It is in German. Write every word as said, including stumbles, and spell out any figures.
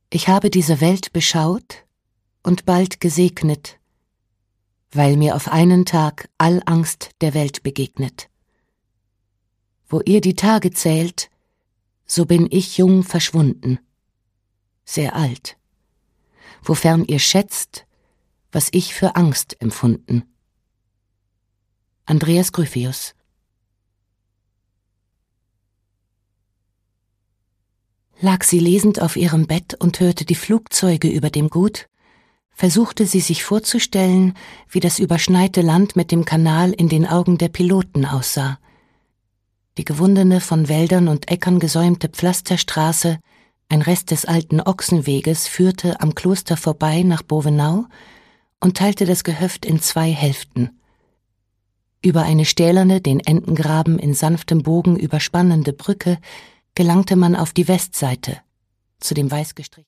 Ich habe diese Welt beschaut und bald gesegnet, weil mir auf einen Tag all Angst der Welt begegnet. Wo ihr die Tage zählt, so bin ich jung verschwunden, sehr alt, wofern ihr schätzt, was ich für Angst empfunden. Andreas Gryphius. Lag sie lesend auf ihrem Bett und hörte die Flugzeuge über dem Gut, versuchte sie sich vorzustellen, wie das überschneite Land mit dem Kanal in den Augen der Piloten aussah. Die gewundene, von Wäldern und Äckern gesäumte Pflasterstraße, ein Rest des alten Ochsenweges, führte am Kloster vorbei nach Bovenau und teilte das Gehöft in zwei Hälften. Über eine stählerne, den Entengraben in sanftem Bogen überspannende Brücke gelangte man auf die Westseite, zu dem weiß gestrichenen